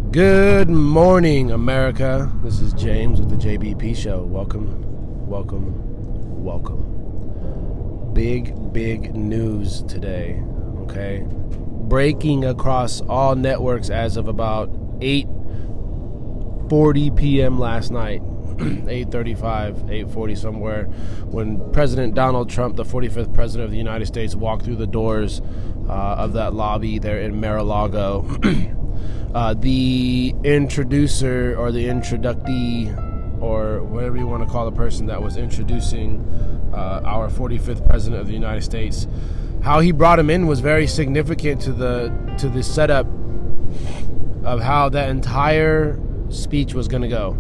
Good morning, America. This is James with the JBP Show. Welcome, welcome, welcome. Big news today, okay? Breaking across all networks as of about 8:40 p.m. last night, 8:35, 8:40 somewhere, when President Donald Trump, the 45th President of the United States, walked through the doors of that lobby there in Mar-a-Lago. The introducer or the introductee or whatever you want to call the person that was introducing our 45th President of the United States, how he brought him in was very significant to the setup of how that entire speech was going to go.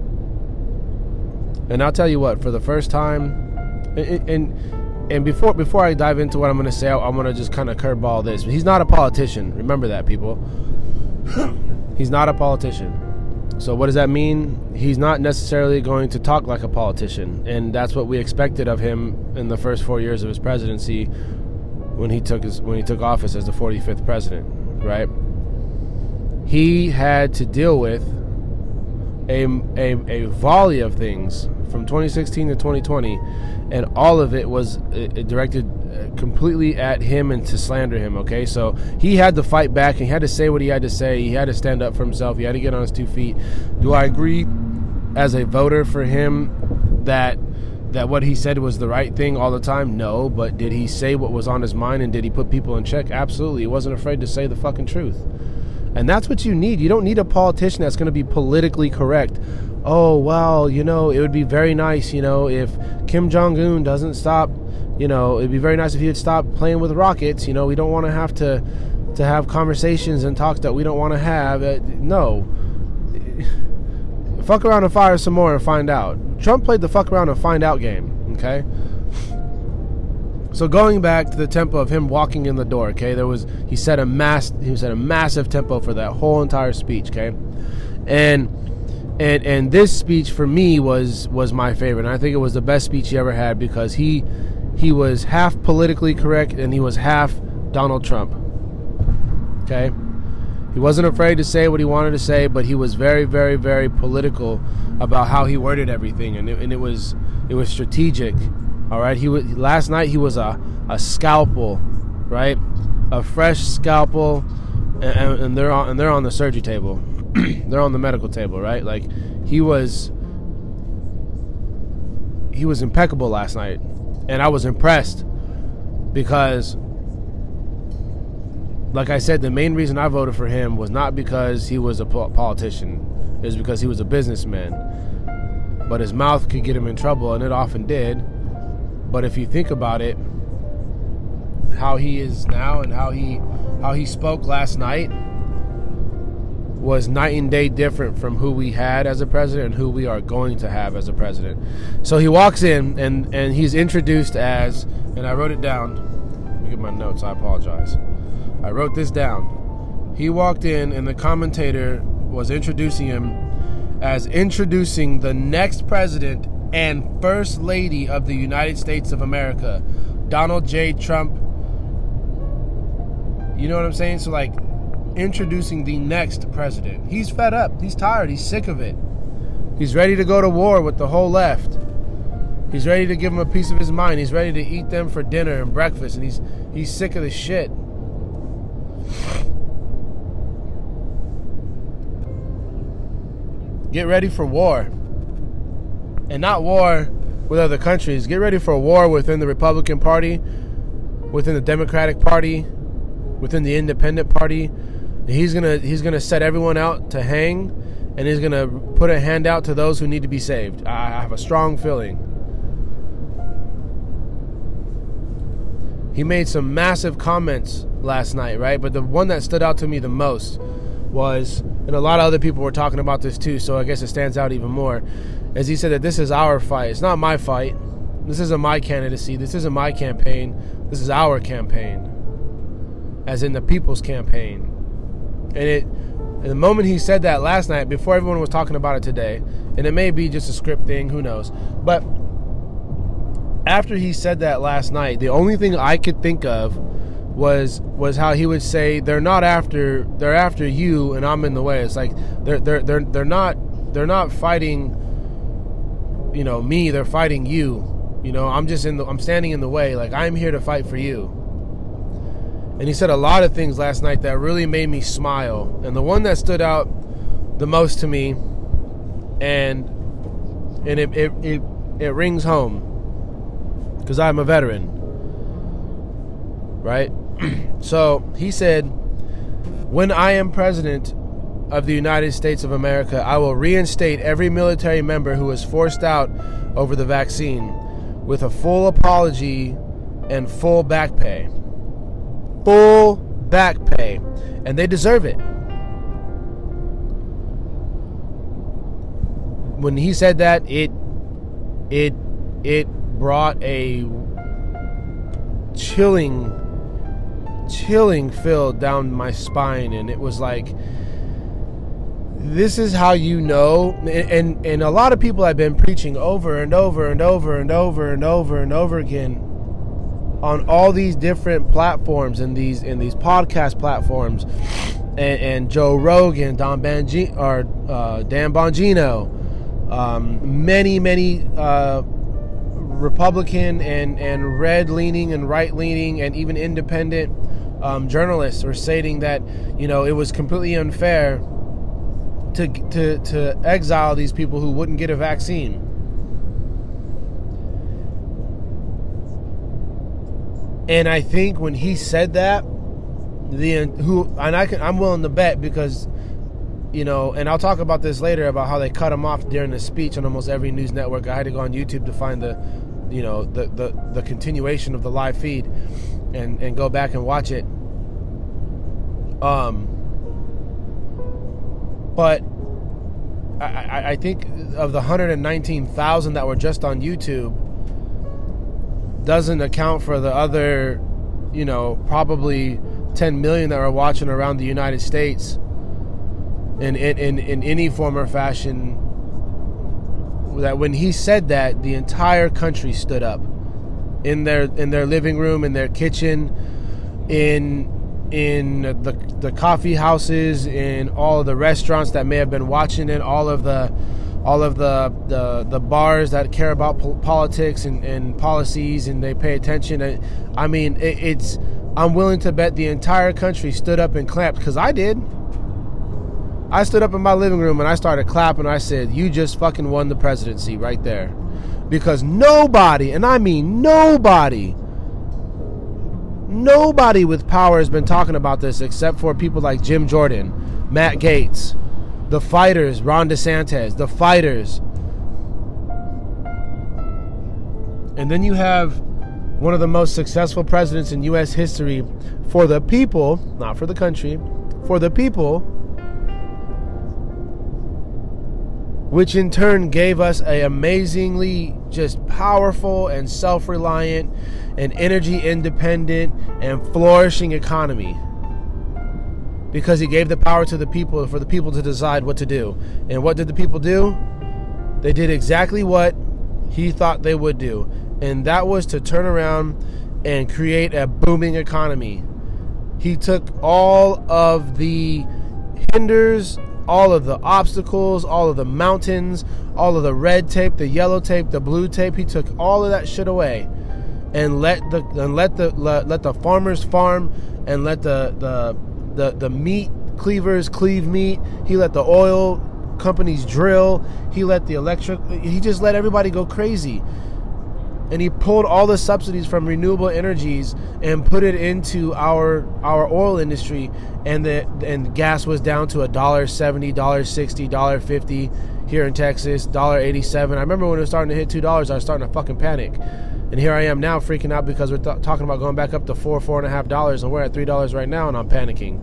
And I'll tell you what, for the first time, and before I dive into what I'm going to say, I'm going to just kind of curveball this. He's not a politician. Remember that, people. He's not a politician. So what does that mean? He's not necessarily going to talk like a politician, and that's what we expected of him in the first 4 years of his presidency when he took office as the 45th president, right? He had to deal with a volley of things from 2016 to 2020, and all of it was directed completely at him and to slander him, okay? So he had to fight back, and he had to say what he had to say. He had to stand up for himself. He had to get on his 2 feet. Do I agree as a voter for him that what he said was the right thing all the time? No, but did he say what was on his mind, and did he put people in check? Absolutely. He wasn't afraid to say the fucking truth. And that's what you need. You don't need a politician that's going to be politically correct. Oh, well, it would be very nice, if Kim Jong-un doesn't stop, it'd be very nice if he would stop playing with rockets. We don't want to have conversations and talks that we don't want to have. No. Fuck around and fire some more and find out. Trump played the fuck around and find out game, okay? So going back to the tempo of him walking in the door, okay, he set a massive tempo for that whole entire speech, okay, and this speech for me was my favorite. And I think it was the best speech he ever had because he was half politically correct and he was half Donald Trump, okay. He wasn't afraid to say what he wanted to say, but he was very, very, very political about how he worded everything, and it was strategic. All right, last night he was a scalpel, right? A fresh scalpel, and they're on the surgery table. They're on the medical table, right? Like he was impeccable last night, and I was impressed because, like I said, the main reason I voted for him was not because he was a politician. It was because he was a businessman. But his mouth could get him in trouble, and it often did. But if you think about it, how he is now and how he spoke last night was night and day different from who we had as a president and who we are going to have as a president. So he walks in and he's introduced as, and I wrote it down. Let me get my notes. I apologize. I wrote this down. He walked in and the commentator was introducing him as introducing the next president and First Lady of the United States of America, Donald J. Trump. You know what I'm saying? So, like, introducing the next president. He's fed up. He's tired. He's sick of it. He's ready to go to war with the whole left. He's ready to give them a piece of his mind. He's ready to eat them for dinner and breakfast, and he's sick of the shit. Get ready for war. And not war with other countries. Get ready for a war within the Republican Party, within the Democratic Party, within the Independent Party. He's gonna set everyone out to hang, and he's gonna put a hand out to those who need to be saved. I have a strong feeling. He made some massive comments last night, right? But the one that stood out to me the most was, and a lot of other people were talking about this too, so I guess it stands out even more, as he said that this is our fight. It's not my fight. This isn't my candidacy. This isn't my campaign. This is our campaign, as in the people's campaign. And the moment he said that last night, before everyone was talking about it today, and it may be just a script thing, who knows, but after he said that last night, the only thing I could think of was how he would say they're after you and I'm in the way. It's like they're not fighting, you know, me, they're fighting you. You know, I'm standing in the way. Like, I'm here to fight for you. And he said a lot of things last night that really made me smile. And the one that stood out the most to me, and it rings home because I'm a veteran, right? So he said, when I am president of the United States of America, I will reinstate every military member who was forced out over the vaccine with a full apology and full back pay. Full back pay. And they deserve it. When he said that, it brought a chilling feel down my spine, and it was like, this is how you know. And a lot of people have been preaching over and over and over and over and over and over again on all these different platforms and these podcast platforms, and Joe Rogan, Dan Bongino, many Republican and red-leaning and right-leaning and even independent journalists were stating that, you know, it was completely unfair to exile these people who wouldn't get a vaccine. And I think when he said that, I'm willing to bet, because, you know, and I'll talk about this later about how they cut him off during the speech on almost every news network. I had to go on YouTube to find the continuation of the live feed and go back and watch it. But I think of the 119,000 that were just on YouTube, doesn't account for the other, you know, probably 10 million that are watching around the United States in any form or fashion. That when he said that, the entire country stood up in their living room, in their kitchen, in the coffee houses, in all of the restaurants that may have been watching it, all of the bars that care about politics and policies, and they pay attention. I mean, I'm willing to bet the entire country stood up and clapped, because I did. I stood up in my living room and I started clapping. I said, you just fucking won the presidency right there. Because nobody, and I mean nobody with power has been talking about this except for people like Jim Jordan, Matt Gaetz, the fighters, Ron DeSantis, the fighters. And then you have one of the most successful presidents in U.S. history for the people, not for the country, for the people, which in turn gave us an amazingly just powerful and self-reliant and energy independent and flourishing economy. Because he gave the power to the people, for the people to decide what to do. And what did the people do? They did exactly what he thought they would do. And that was to turn around and create a booming economy. He took all of the hinders, all of the obstacles, all of the mountains, all of the red tape, the yellow tape, the blue tape. He took all of that shit away, and let the farmers farm, and let the meat cleavers cleave meat. He let the oil companies drill. He let he just let everybody go crazy. And he pulled all the subsidies from renewable energies and put it into our oil industry, and gas was down to $1.70, $1.60, $1.50 here in Texas, $1.87. I remember when it was starting to hit $2, I was starting to fucking panic. And here I am now freaking out because we're talking about going back up to $4.50, and we're at $3 right now, and I'm panicking.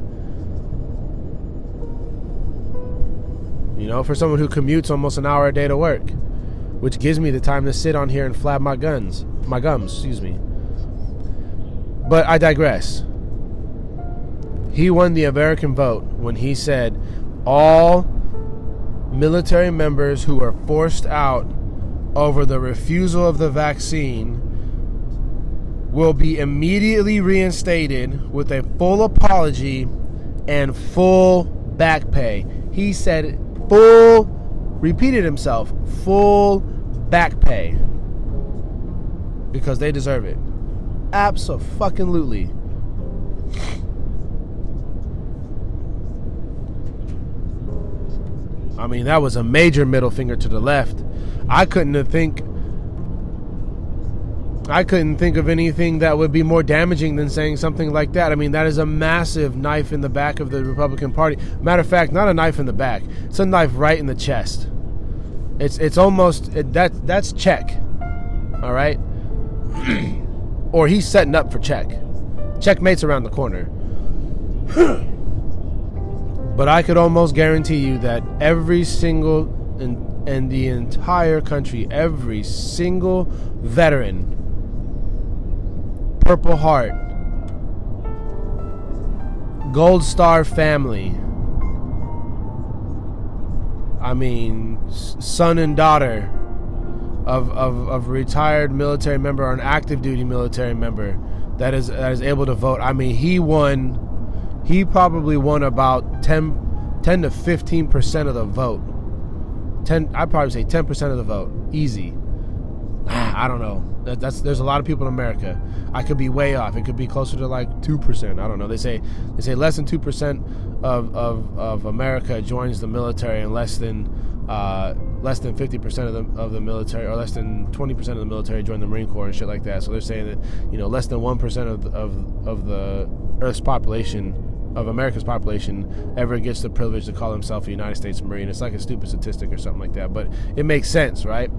You know, for someone who commutes almost an hour a day to work, which gives me the time to sit on here and flab my gums, excuse me. But I digress. He won the American vote when he said all military members who were forced out over the refusal of the vaccine will be immediately reinstated with a full apology and full back pay. He said repeated himself, full back pay. Because they deserve it. Abso-fucking-lutely. I mean, that was a major middle finger to the left. I couldn't think of anything that would be more damaging than saying something like that. I mean, that is a massive knife in the back of the Republican Party. Matter of fact, not a knife in the back. It's a knife right in the chest. It's almost that's check. All right? Or he's setting up for check. Checkmate's around the corner. But I could almost guarantee you that every single in the entire country, every single veteran, Purple Heart, Gold Star family, I mean, son and daughter of a retired military member or an active duty military member that is able to vote. I mean, he probably won about 10 to 15% of the vote. I'd probably say 10% of the vote. Easy. I don't know. There's a lot of people in America. I could be way off. It could be closer to like 2%. I don't know. They say less than 2% of America joins the military, and less than 50% of the military, or less than 20% of the military join the Marine Corps and shit like that. So they're saying that, less than 1% of the Earth's population, of America's population, ever gets the privilege to call himself a United States Marine. It's like a stupid statistic or something like that, but it makes sense, right?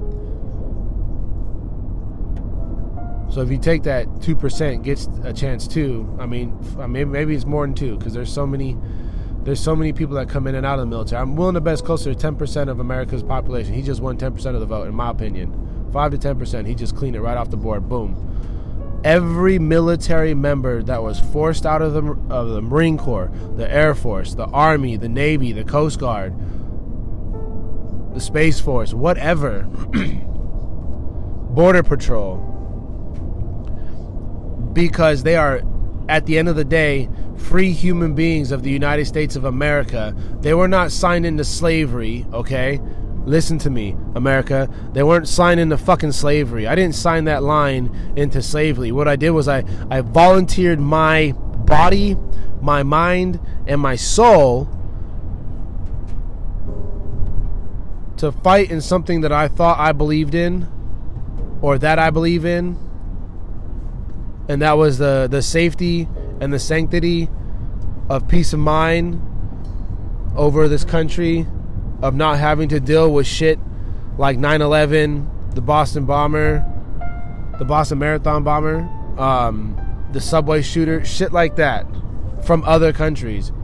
So if you take that 2% gets a chance too, I mean maybe it's more than 2, because there's so many people that come in and out of the military. I'm willing to bet closer to 10% of America's population. He just won 10% of the vote, in my opinion. 5 to 10%. He just cleaned it right off the board. Boom. Every military member that was forced out of the Marine Corps, the Air Force, the Army, the Navy, the Coast Guard, the Space Force, whatever, Border Patrol, because they are, at the end of the day, free human beings of the United States of America. They were not signed into slavery, okay? Listen to me, America. They weren't signed into fucking slavery. I didn't sign that line into slavery. What I did was I volunteered my body, my mind, and my soul to fight in something that I thought I believed in, or that I believe in. And that was the safety and the sanctity of peace of mind over this country, of not having to deal with shit like 9/11, the Boston bomber, the Boston Marathon bomber, the subway shooter, shit like that from other countries.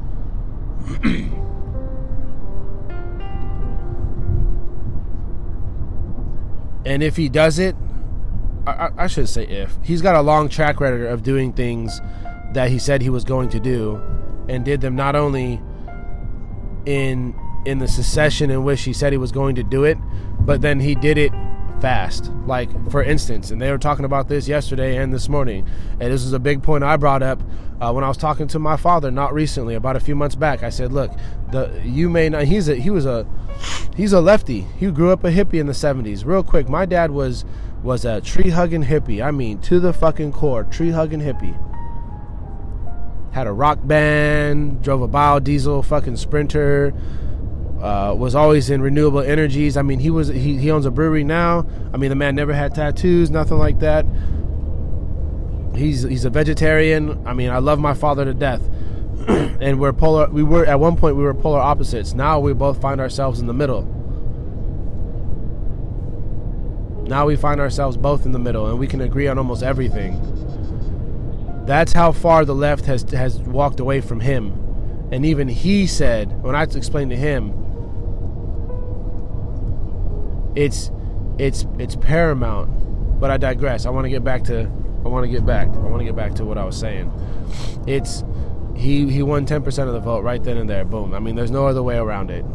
And if he does it, I should say if. He's got a long track record of doing things that he said he was going to do, and did them not only in the secession in which he said he was going to do it, but then he did it fast. Like, for instance, and they were talking about this yesterday and this morning, and this is a big point I brought up when I was talking to my father not recently, about a few months back. I said, look, you may not, he's a lefty. He grew up a hippie in the 70s. Real quick, my dad was a tree-hugging hippie. I mean, to the fucking core, tree-hugging hippie. Had a rock band, drove a biodiesel fucking Sprinter, was always in renewable energies. I mean, he owns a brewery now. I mean, the man never had tattoos, nothing like that. He's a vegetarian. I mean, I love my father to death. And at one point we were polar opposites. Now we both find ourselves in the middle. Now we find ourselves both in the middle, and we can agree on almost everything. That's how far the left has walked away from him. And even he said, when I explained to him, it's paramount. But I digress. I want to get back to what I was saying. He won 10% of the vote right then and there. Boom. I mean, there's no other way around it.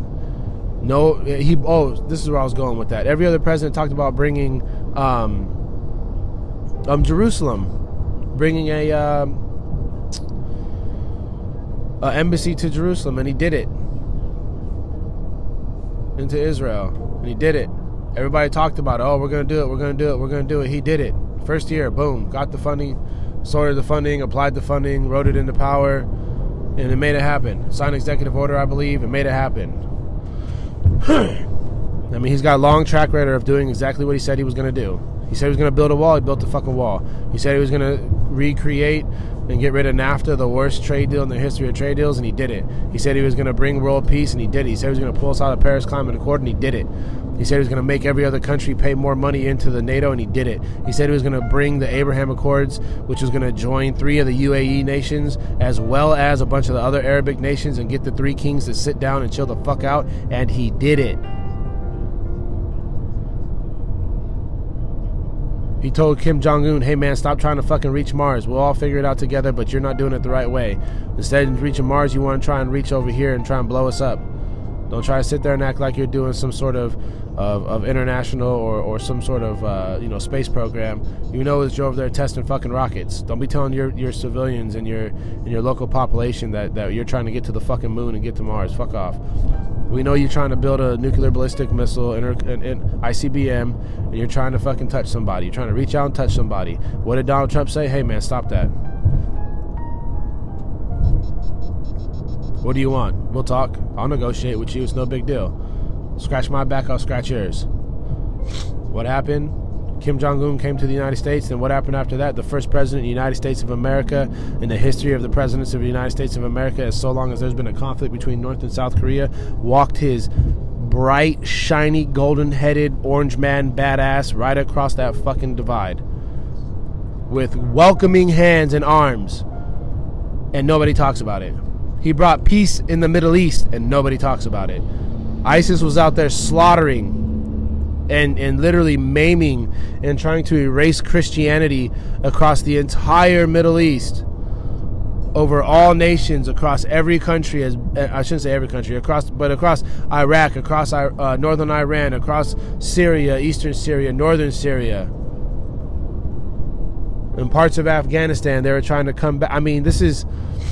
This is where I was going with that. Every other president talked about bringing Jerusalem bringing a embassy to Jerusalem, and he did it. Into Israel, and he did it. Everybody talked about it. Oh, we're going to do it. We're going to do it. We're going to do it. He did it. First year, boom, got the funding, sorted the funding, applied the funding, wrote it into power, and it made it happen. Signed executive order, I believe, and made it happen. I mean, he's got a long track record of doing exactly what he said he was going to do. He said he was going to build a wall. He built the fucking wall. He said he was going to recreate and get rid of NAFTA, the worst trade deal in the history of trade deals, and he did it. He said he was going to bring world peace, and he did it. He said he was going to pull us out of the Paris Climate Accord, and he did it. He said he was going to make every other country pay more money into the NATO, and he did it. He said he was going to bring the Abraham Accords, which was going to join 3 of the UAE nations, as well as a bunch of the other Arabic nations, and get the 3 kings to sit down and chill the fuck out, and he did it. He told Kim Jong-un, hey man, stop trying to fucking reach Mars. We'll all figure it out together, but you're not doing it the right way. Instead of reaching Mars, you want to try and reach over here and try and blow us up. Don't try to sit there and act like you're doing some sort of international or some sort of space program. You know it's you're over there testing fucking rockets. Don't be telling your civilians and your local population that you're trying to get to the fucking moon and get to Mars. Fuck off. We know you're trying to build a nuclear ballistic missile in ICBM, and you're trying to fucking touch somebody. You're trying to reach out and touch somebody. What did Donald Trump say? Hey man, stop that. What do you want? We'll talk. I'll negotiate with you. It's no big deal. Scratch my back, I'll scratch yours. What happened? Kim Jong-un came to the United States, and what happened after that? The first president of the United States of America in the history of the presidents of the United States of America, as so long as there's been a conflict between North and South Korea, walked his bright, shiny, golden-headed, orange man badass right across that fucking divide with welcoming hands and arms, and nobody talks about it. He brought peace in the Middle East, and nobody talks about it. ISIS was out there slaughtering and literally maiming and trying to erase Christianity across the entire Middle East, over all nations, across every country, as I shouldn't say every country, across Iraq, across northern Iran, across Syria, eastern Syria, northern Syria, and parts of Afghanistan. They were trying to come back. I mean, this is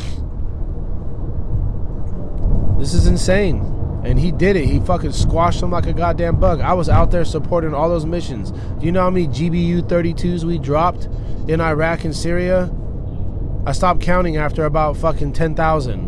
insane. And he did it. He fucking squashed them like a goddamn bug. I was out there supporting all those missions. Do you know how many GBU-32s we dropped in Iraq and Syria? I stopped counting after about fucking 10,000.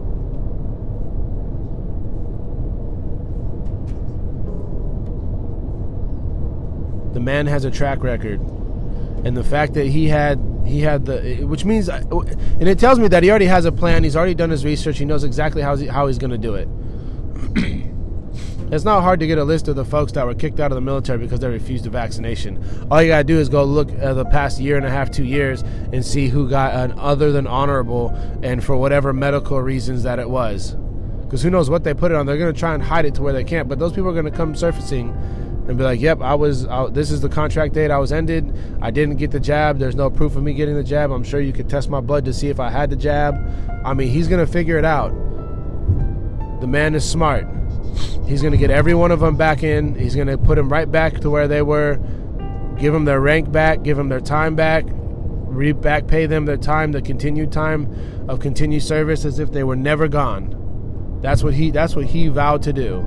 The man has a track record. And the fact that he had the, which means, and it tells me that he already has a plan. He's already done his research. He knows exactly how he's going to do it. It's not hard to get a list of the folks that were kicked out of the military because they refused a vaccination. All you gotta do is go look at the past year and a half, 2 years, and see who got an other than honorable, and for whatever medical reasons that it was. Because who knows what they put it on. They're gonna try and hide it to where they can't, but those people are gonna come surfacing and be like, yep, this is the contract date I was ended. I didn't get the jab. There's no proof of me getting the jab. I'm sure you could test my blood to see if I had the jab. I mean, he's gonna figure it out. The man is smart. He's going to get every one of them back in. He's going to put them right back to where they were, give them their rank back, give them their time back, back pay them their time, the continued time of continued service, as if they were never gone. That's what he vowed to do.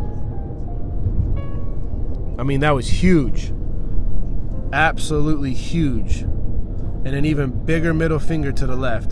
I mean, that was huge. Absolutely huge. And an even bigger middle finger to the left.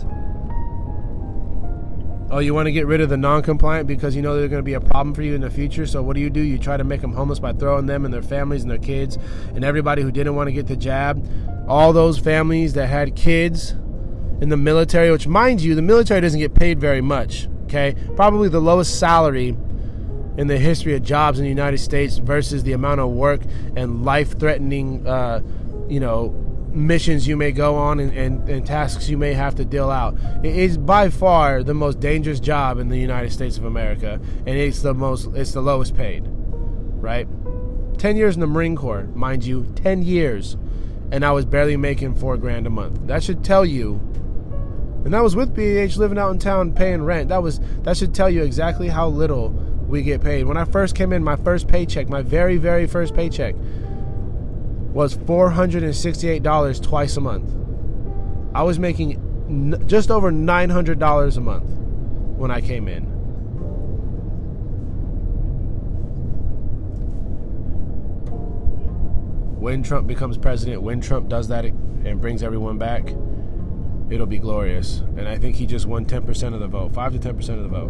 Oh, you want to get rid of the non-compliant because you know they're going to be a problem for you in the future. So what do? You try to make them homeless by throwing them and their families and their kids and everybody who didn't want to get the jab. All those families that had kids in the military, which, mind you, the military doesn't get paid very much, okay? Probably the lowest salary in the history of jobs in the United States versus the amount of work and life-threatening, missions you may go on and tasks you may have to deal out. It is by far the most dangerous job in the United States of America, and it's the lowest paid, right? 10 years in the Marine Corps, mind you, 10 years, and I was barely making $4,000 a month. That should tell you, and that was with BAH, living out in town, paying rent. That should tell you exactly how little we get paid. When I first came in, my first paycheck, my very, very first paycheck, was $468 twice a month. I was making just over $900 a month when I came in. When Trump becomes president, when Trump does that and brings everyone back, it'll be glorious. And I think he just won 10% of the vote, 5 to 10% of the vote.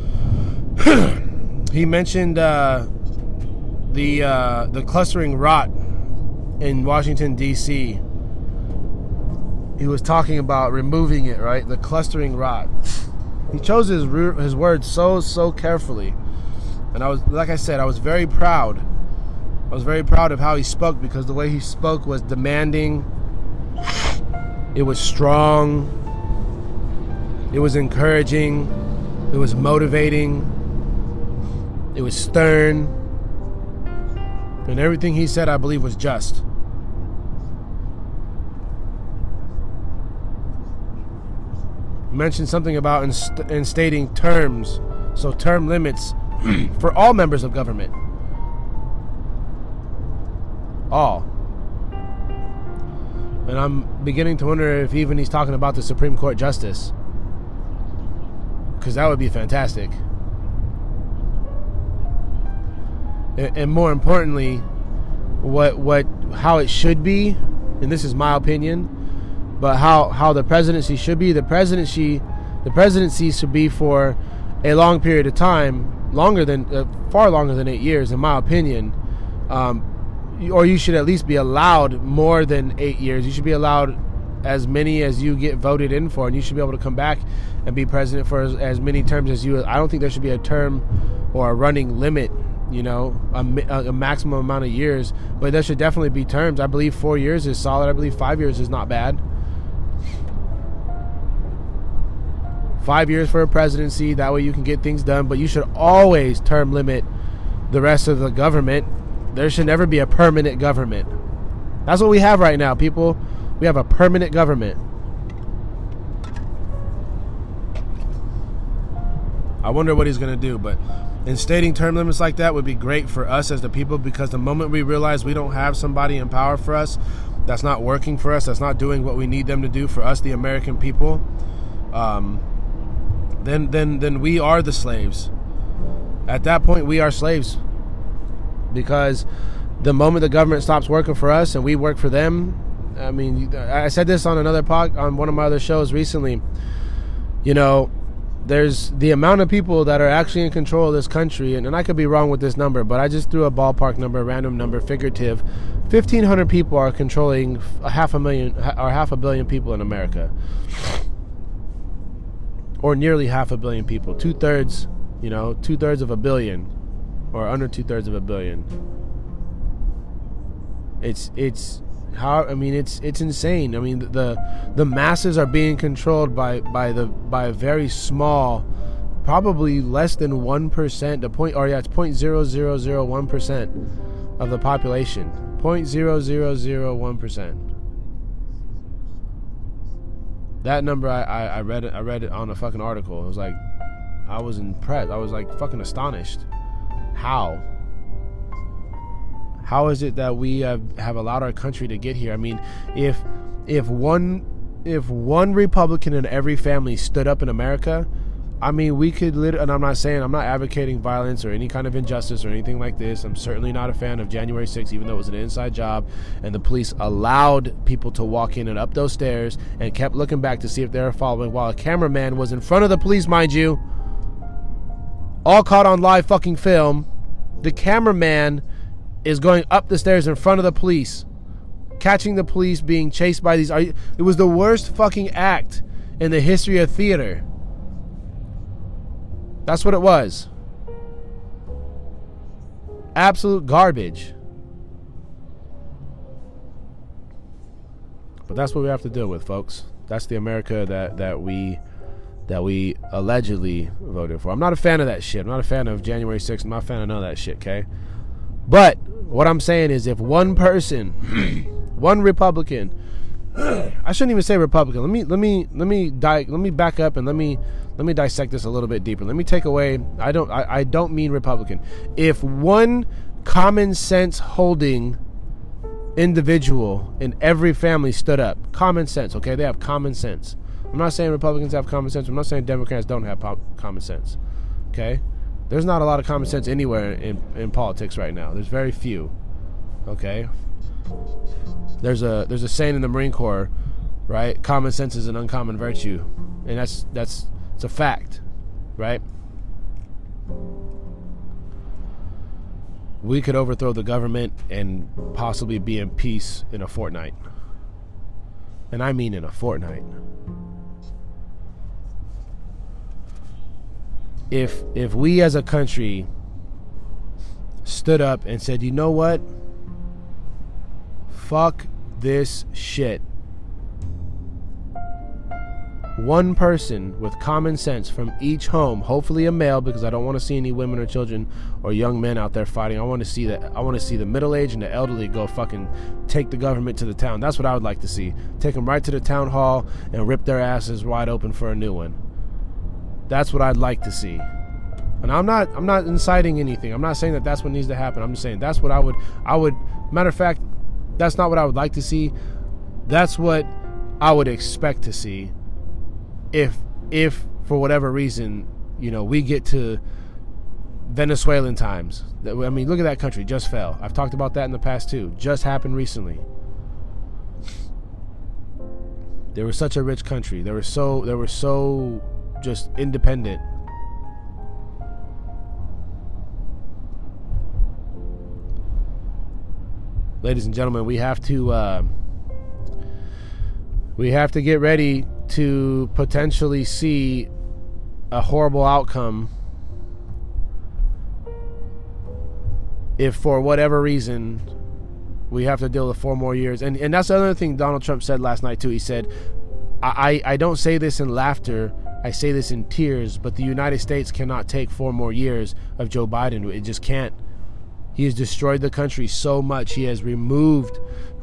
He mentioned the clustering rot in Washington, D.C. He was talking about removing it, right? The clustering rot. He chose his words so carefully. And I was, like I said, I was very proud. I was very proud of how he spoke, because the way he spoke was demanding. It was strong. It was encouraging. It was motivating. It was stern. And everything he said, I believe, was just. He mentioned something about instating terms, so term limits for all members of government. All. And I'm beginning to wonder if even he's talking about the Supreme Court justice, because that would be fantastic. And more importantly, how it should be, and this is my opinion, but how the presidency should be. The presidency should be for a long period of time, far longer than 8 years, in my opinion. Or you should at least be allowed more than 8 years. You should be allowed as many as you get voted in for, and you should be able to come back and be president for as many terms as you. I don't think there should be a term or a running limit, a maximum amount of years, but there should definitely be terms. I believe 4 years is solid. I believe 5 years is not bad. 5 years for a presidency, that way you can get things done, but you should always term limit the rest of the government. There should never be a permanent government. That's what we have right now, people. We have a permanent government. I wonder what he's going to do, but instating term limits like that would be great for us as the people, because the moment we realize we don't have somebody in power for us, that's not working for us, that's not doing what we need them to do for us, the American people, then we are the slaves. At that point, we are slaves. Because the moment the government stops working for us and we work for them, I mean, I said this on on one of my other shows recently, there's the amount of people that are actually in control of this country, and I could be wrong with this number, but I just threw a ballpark number, a random number, figurative. 1,500 people are controlling half a billion people in America. Or nearly half a billion people. Two-thirds of a billion. Or under 2/3 of a billion. It's insane. I mean, the masses are being controlled by a very small, probably less than 1%. It's 0.0001% of the population. 0.0001%. That number, I read it on a fucking article. It was like, I was impressed. I was like fucking astonished. How is it that we have allowed our country to get here? I mean, if one Republican in every family stood up in America, I mean, we could and I'm not advocating violence or any kind of injustice or anything like this. I'm certainly not a fan of January 6th, even though it was an inside job and the police allowed people to walk in and up those stairs and kept looking back to see if they were following, while a cameraman was in front of the police, mind you. All caught on live fucking film. The cameraman is going up the stairs in front of the police, catching the police being chased by these. It was the worst fucking act in the history of theater. That's what it was. Absolute garbage. But that's what we have to deal with, folks. That's the America that we allegedly voted for. I'm not a fan of that shit. I'm not a fan of January 6th. I'm not a fan of none of that shit, okay? But what I'm saying is, if one person, one Republican, I shouldn't even say Republican. Let me back up and let me dissect this a little bit deeper. Let me take away. I don't mean Republican. If one common sense holding individual in every family stood up. Common sense, okay? They have common sense. I'm not saying Republicans have common sense. I'm not saying Democrats don't have common sense, okay? There's not a lot of common sense anywhere in politics right now. There's very few, okay? There's a saying in the Marine Corps, right? Common sense is an uncommon virtue, and it's a fact, right? We could overthrow the government and possibly be in peace in a fortnight. And I mean in a fortnight. If we as a country stood up and said, you know what? Fuck this shit. One person with common sense from each home, hopefully a male, because I don't want to see any women or children or young men out there fighting. I want to see the middle-aged and the elderly go fucking take the government to the town. That's what I would like to see. Take them right to the town hall and rip their asses wide open for a new one. That's what I'd like to see. And I'm not inciting anything. I'm not saying that that's what needs to happen. I'm just saying that's what I would matter of fact, that's not what I would like to see. That's what I would expect to see. If for whatever reason, you know, we get to Venezuelan times. I mean, look at that country, just fell. I've talked about that in the past too. Just happened recently. They were such a rich country. They were so just independent. Ladies and gentlemen, we have to get ready to potentially see a horrible outcome if for whatever reason we have to deal with 4 more years. And that's another thing Donald Trump said last night too. He said, I don't say this in laughter, I say this in tears, but the United States cannot take 4 more years of Joe Biden. It just can't. He has destroyed the country so much. He has removed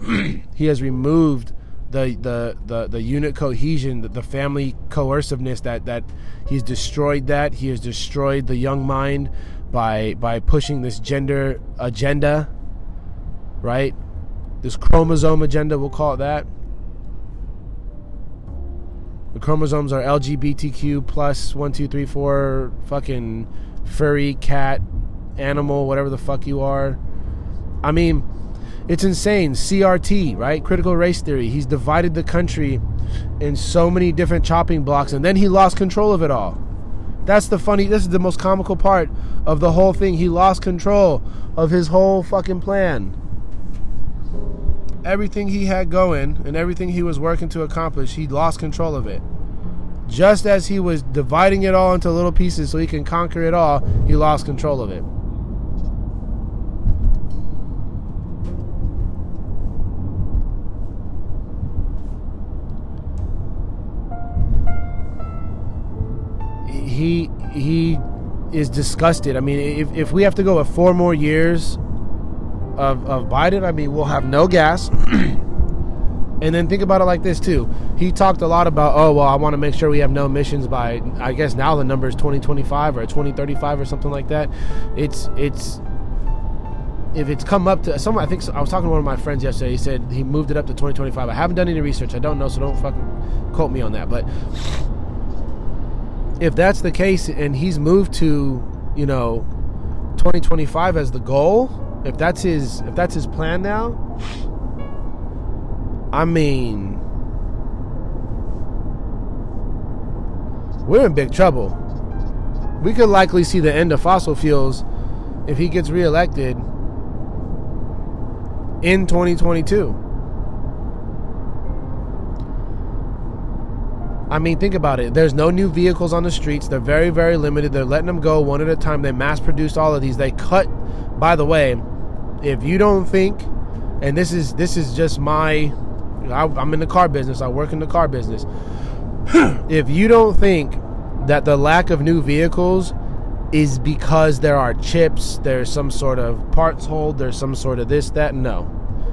the unit cohesion, the family coerciveness, that he's destroyed that. He has destroyed the young mind by pushing this gender agenda, right? This chromosome agenda, we'll call it that. The chromosomes are LGBTQ plus 1, 2, 3, 4, fucking furry cat, animal, whatever the fuck you are. I mean, it's insane. CRT, right? Critical race theory. He's divided the country in so many different chopping blocks, and then he lost control of it all. This is the most comical part of the whole thing. He lost control of his whole fucking plan. Everything he had going and everything he was working to accomplish, he lost control of it. Just as he was dividing it all into little pieces so he can conquer it all, he lost control of it. He is disgusted. I mean, if we have to go with 4 more years of Biden, I mean, we'll have no gas. And then think about it like this too. He talked a lot about, oh well, I want to make sure we have no emissions by, I guess now the number is 2025 or 2035 or something like that. It's if it's come up to someone, I think I was talking to one of my friends yesterday. He said he moved it up to 2025. I haven't done any research. I don't know, so don't fucking quote me on that. But if that's the case and he's moved to, 2025 as the goal, if that's his plan now, I mean, we're in big trouble. We could likely see the end of fossil fuels if he gets reelected in 2022. I mean, think about it. There's no new vehicles on the streets. They're very, very limited. They're letting them go one at a time. They mass-produced all of these. They cut, by the way, if you don't think, and this is just I'm in the car business. I work in the car business. If you don't think that the lack of new vehicles is because there are chips, there's some sort of parts hold, there's some sort of this, that, no.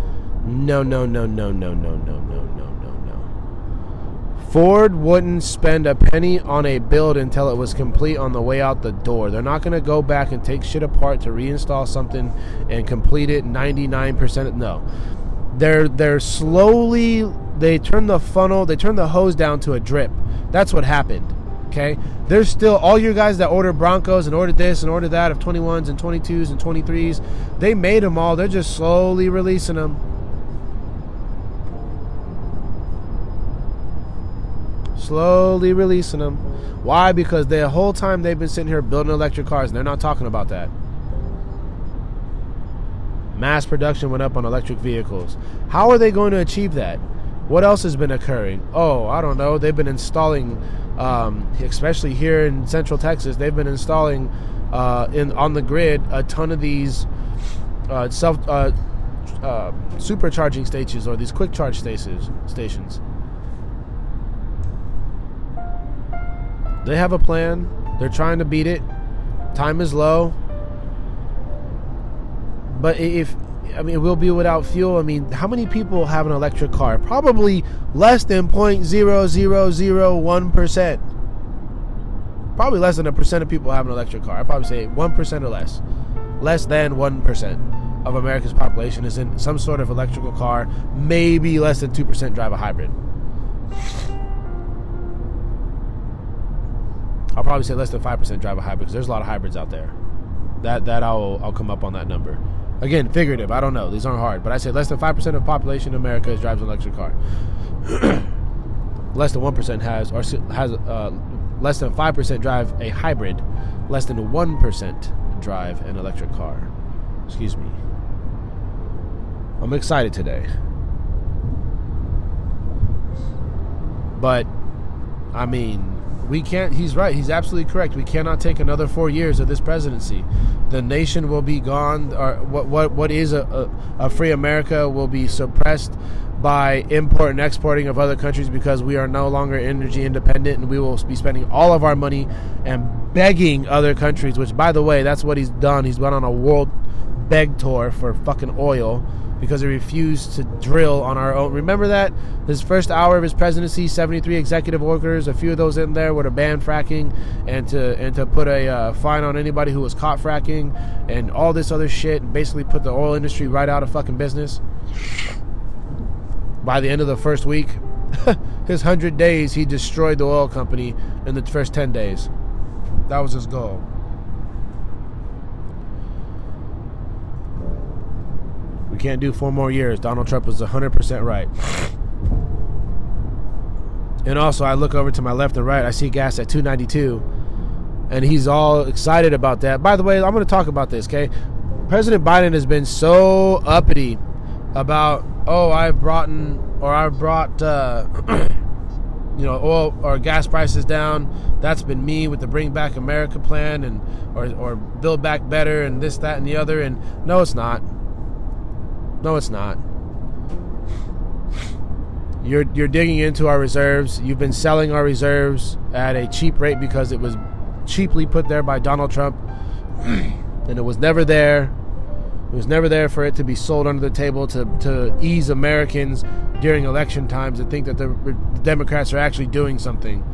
Ford wouldn't spend a penny on a build until it was complete on the way out the door. They're not going to go back and take shit apart to reinstall something and complete it 99%. No. They're slowly, they turn the hose down to a drip. That's what happened. Okay, there's still all your guys that ordered Broncos and ordered this and ordered that of 21s and 22s and 23s. They made them all. They're just slowly releasing them. Slowly releasing them. Why? Because the whole time they've been sitting here building electric cars, and they're not talking about that. Mass production went up on electric vehicles. How are they going to achieve that? What else has been occurring? Oh, I don't know. They've been installing, especially here in Central Texas, they've been installing on the grid a ton of these supercharging stations, or these quick charge stations. They have a plan. They're trying to beat it. Time is low. But it will be without fuel. I mean, how many people have an electric car? Probably less than 0.0001%. Probably less than 1% of people have an electric car. I'd probably say 1% or less. Less than 1% of America's population is in some sort of electrical car. Maybe less than 2% drive a hybrid. I'll probably say less than 5% drive a hybrid, because there's a lot of hybrids out there. That I'll come up on that number. Again, figurative. I don't know. These aren't hard. But I say less than 5% of the population in America drives an electric car. Less than 1% has less than 5% drive a hybrid. Less than 1% drive an electric car. Excuse me. I'm excited today. But, I mean, we can't. He's right. He's absolutely correct. We cannot take another 4 years of this presidency. The nation will be gone. Or what is a free America will be suppressed by import and exporting of other countries, because we are no longer energy independent, and we will be spending all of our money and begging other countries. Which, by the way, that's what he's done. He's went on a world beg tour for fucking oil, because he refused to drill on our own. Remember that? His first hour of his presidency, 73 executive orders, a few of those in there were to ban fracking and to put a fine on anybody who was caught fracking and all this other shit, and basically put the oil industry right out of fucking business. By the end of the first week, his 100 days, he destroyed the oil company in the first 10 days. That was his goal. We can't do 4 more years. Donald Trump was 100% right. And also, I look over to my left and right. I see gas at $2.92, and he's all excited about that. By the way, I'm going to talk about this, okay? President Biden has been so uppity about, I've brought oil or gas prices down. That's been me with the Bring Back America plan, and or Build Back Better, and this, that, and the other. And no, it's not. No, it's not. You're digging into our reserves. You've been selling our reserves at a cheap rate because it was cheaply put there by Donald Trump, and it was never there. It was never there for it to be sold under the table to ease Americans during election times and think that the Democrats are actually doing something.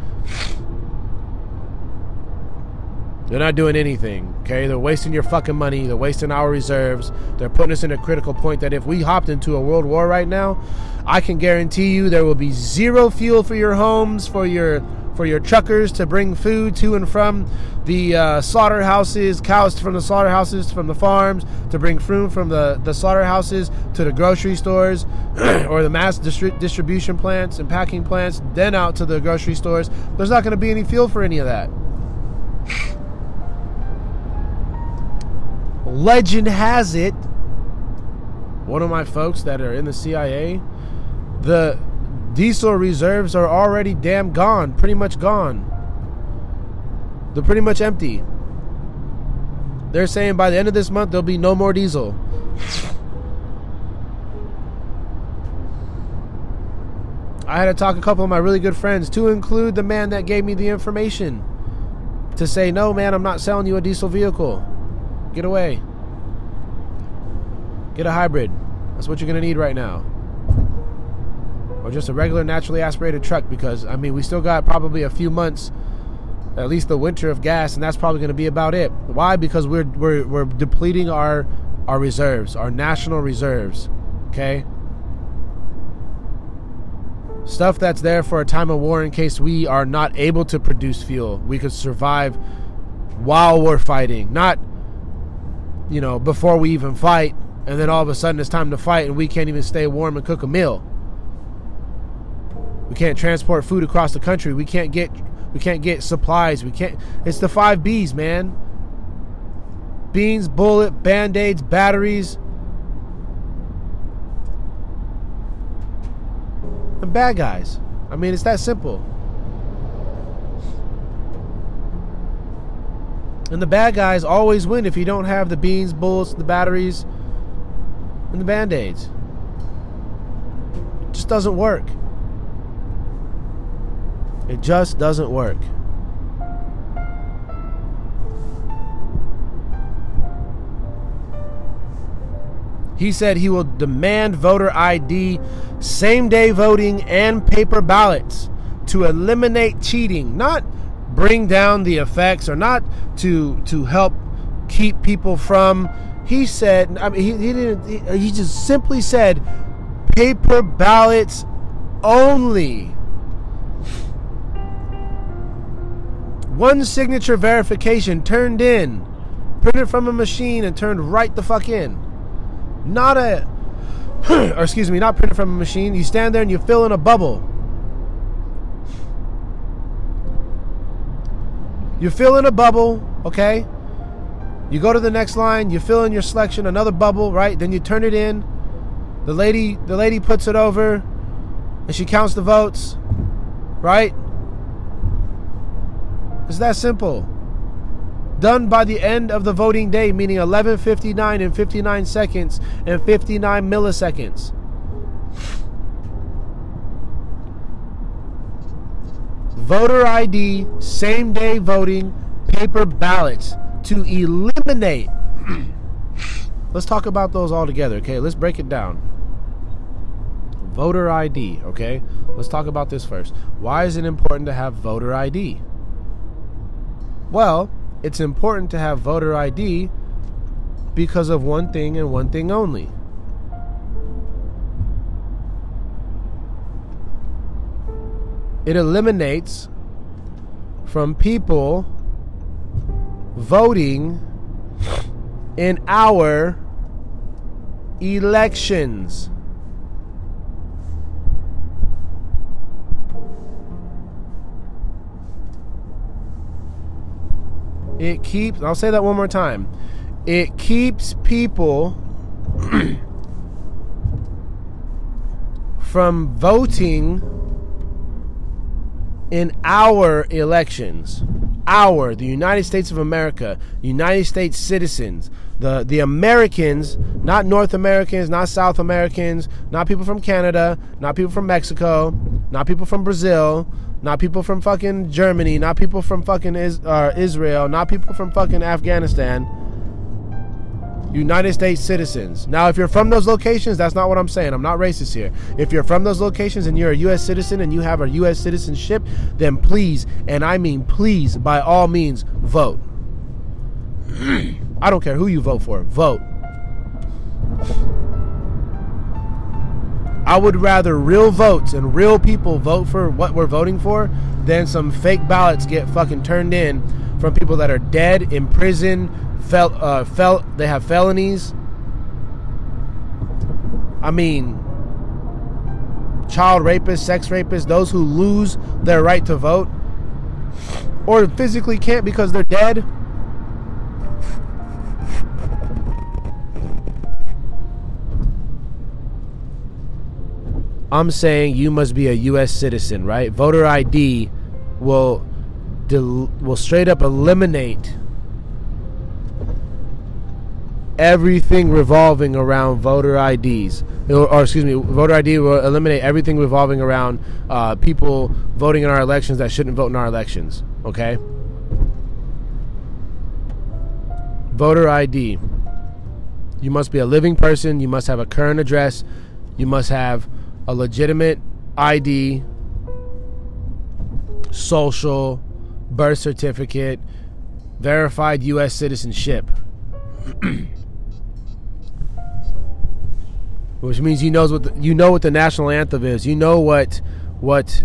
They're not doing anything, okay? They're wasting your fucking money. They're wasting our reserves. They're putting us in a critical point that if we hopped into a world war right now, I can guarantee you there will be zero fuel for your homes, for your truckers to bring food to and from the slaughterhouses, cows from the slaughterhouses, from the farms, to bring fruit from the slaughterhouses to the grocery stores or the mass distribution plants and packing plants, then out to the grocery stores. There's not going to be any fuel for any of that. Legend has it, one of my folks that are in the CIA, the diesel reserves are already damn gone, pretty much gone. They're pretty much empty. They're saying by the end of this month there'll be no more diesel. I had to talk to a couple of my really good friends, to include the man that gave me the information, to say, no man, I'm not selling you a diesel vehicle. Get away. Get a hybrid. That's what you're going to need right now. Or just a regular naturally aspirated truck, because, I mean, we still got probably a few months, at least the winter, of gas, and that's probably going to be about it. Why? Because we're depleting our reserves, our national reserves. Okay? Stuff that's there for a time of war in case we are not able to produce fuel. We could survive while we're fighting. Not, you know, before we even fight, and then all of a sudden it's time to fight and we can't even stay warm and cook a meal. We can't transport food across the country. We can't get supplies. It's the 5 B's, man. Beans, bullet, band-aids, batteries, and bad guys. I mean, it's that simple. And the bad guys always win if you don't have the beans, bullets, the batteries, and the band-aids. It just doesn't work. It just doesn't work. He said he will demand voter ID, same-day voting, and paper ballots to eliminate cheating, not bring down the effects, or not to help keep people from. He said, I mean, he just simply said paper ballots only. One signature verification turned in, printed from a machine and turned right the fuck in. Not printed from a machine. You stand there and you fill in a bubble. You fill in a bubble, okay? You go to the next line, you fill in your selection, another bubble, right? Then you turn it in. The lady puts it over, and she counts the votes, right? It's that simple. Done by the end of the voting day, meaning 11:59 and 59 seconds and 59 milliseconds. Voter ID, same-day voting, paper ballots to eliminate. Let's talk about those all together, okay? Let's break it down. Voter ID, okay? Let's talk about this first. Why is it important to have voter ID? Well, it's important to have voter ID because of one thing and one thing only. It eliminates from people voting in our elections. It keeps, I'll say that one more time. It keeps people from voting in our elections. The United States of America, United States citizens, the Americans, not North Americans, not South Americans, not people from Canada, not people from Mexico, not people from Brazil, not people from fucking Germany, not people from fucking Israel, not people from fucking Afghanistan. United States citizens. Now, if you're from those locations, that's not what I'm saying. I'm not racist here. If you're from those locations and you're a U.S. citizen and you have a U.S. citizenship, then please, and I mean please, by all means, vote. I don't care who you vote for. Vote. I would rather real votes and real people vote for what we're voting for than some fake ballots get fucking turned in from people that are dead, in prison, they have felonies. I mean, child rapists, sex rapists, those who lose their right to vote or physically can't because they're dead. I'm saying you must be a U.S. citizen, right? Voter ID will straight up eliminate everything revolving around voter IDs. Voter ID will eliminate everything revolving around people voting in our elections that shouldn't vote in our elections, okay? Voter ID. You must be a living person. You must have a current address. You must have a legitimate ID, social, birth certificate, verified U.S. citizenship. Which means you know what the national anthem is. You know what what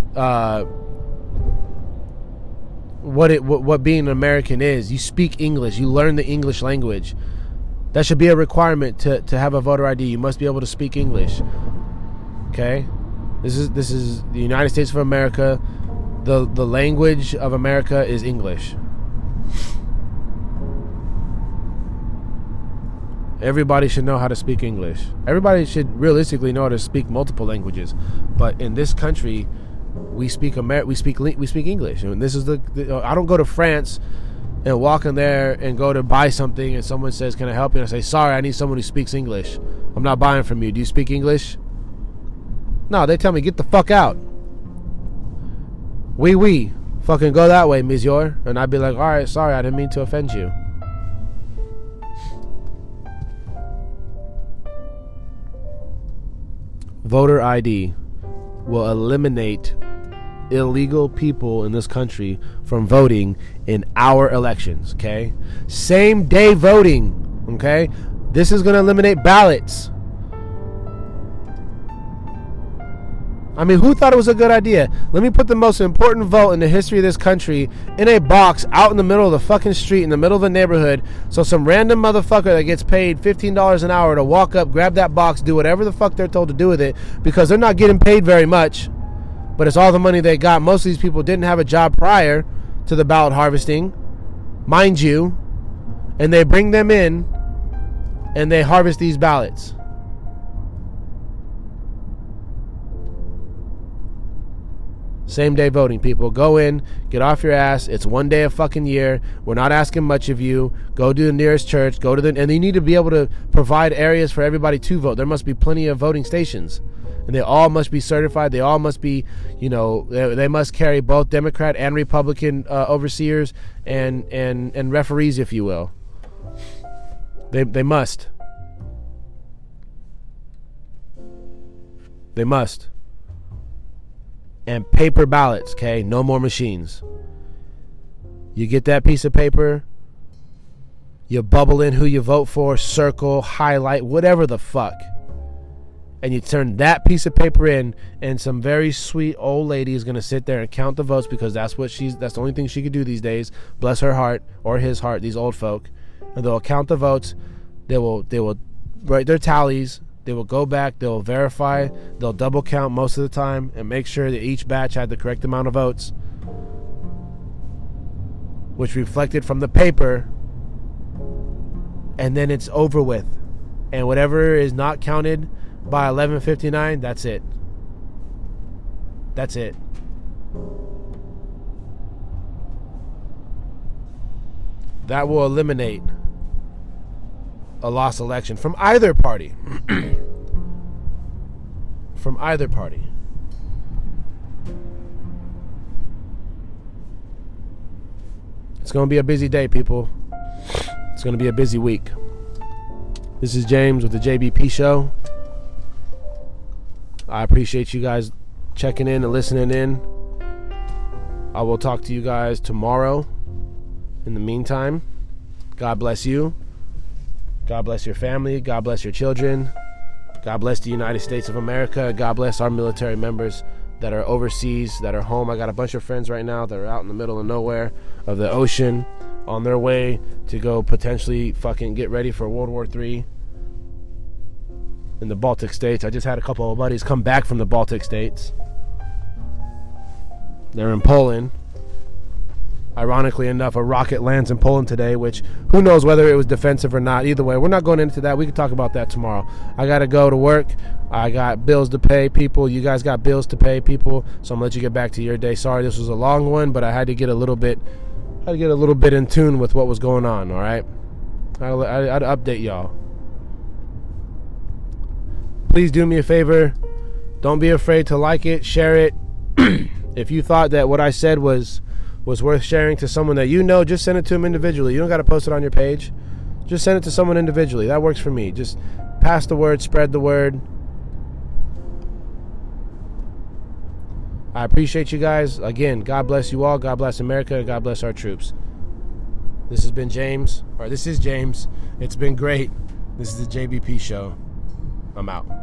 being an American is. You speak English. You learn the English language. That should be a requirement to have a voter ID. You must be able to speak English. Okay? This is the United States of America. The language of America is English. Everybody should know how to speak English. Everybody should realistically know how to speak multiple languages. But in this country, we speak English. And this is I don't go to France and walk in there and go to buy something and someone says, "Can I help you?" And I say, "Sorry, I need someone who speaks English. I'm not buying from you. Do you speak English?" No, they tell me, "Get the fuck out." Oui. Fucking go that way, monsieur. And I'd be like, "All right, sorry, I didn't mean to offend you." Voter ID will eliminate illegal people in this country from voting in our elections, okay? Same day voting, okay? This is going to eliminate ballots. I mean, who thought it was a good idea? Let me put the most important vote in the history of this country in a box out in the middle of the fucking street, in the middle of a neighborhood, so some random motherfucker that gets paid $15 an hour to walk up, grab that box, do whatever the fuck they're told to do with it, because they're not getting paid very much, but it's all the money they got. Most of these people didn't have a job prior to the ballot harvesting, mind you, and they bring them in and they harvest these ballots. Same day voting, people. Go in, get off your ass. It's one day a fucking year. We're not asking much of you. Go to the nearest church. And you need to be able to provide areas for everybody to vote. There must be plenty of voting stations. And they all must be certified. They all must be, they must carry both Democrat and Republican overseers and referees, if you will. They must. They must. And paper ballots, okay? No more machines. You get that piece of paper, you bubble in who you vote for, circle, highlight, whatever the fuck. And you turn that piece of paper in, and some very sweet old lady is going to sit there and count the votes, because that's the only thing she could do these days. Bless her heart, or his heart, these old folk. And they'll count the votes. They will write their tallies. They will go back, they'll verify, they'll double count most of the time and make sure that each batch had the correct amount of votes, which reflected from the paper, and then it's over with. And whatever is not counted by 11:59, that's it. That's it. That will eliminate a lost election from either party. From either party. It's going to be a busy day, people. It's going to be a busy week. This is James with the JBP Show. I appreciate you guys checking in and listening in. I will talk to you guys tomorrow. In the meantime, God bless you. God bless your family. God bless your children. God bless the United States of America. God bless our military members that are overseas, that are home. I got a bunch of friends right now that are out in the middle of nowhere of the ocean on their way to go potentially fucking get ready for World War III in the Baltic states. I just had a couple of buddies come back from the Baltic states. They're in Poland. Ironically enough, a rocket lands in Poland today, which who knows whether it was defensive or not. Either way, we're not going into that. We can talk about that tomorrow. I got to go to work. I got bills to pay, people. You guys got bills to pay, people. So I'm going to let you get back to your day. Sorry, this was a long one, but I had to get a little bit in tune with what was going on, all right? I had to update y'all. Please do me a favor. Don't be afraid to like it, share it. If you thought that what I said was worth sharing to someone that you know, just send it to them individually. You don't got to post it on your page. Just send it to someone individually. That works for me. Just pass the word, spread the word. I appreciate you guys. Again, God bless you all. God bless America. God bless our troops. This is James. It's been great. This is the JBP Show. I'm out.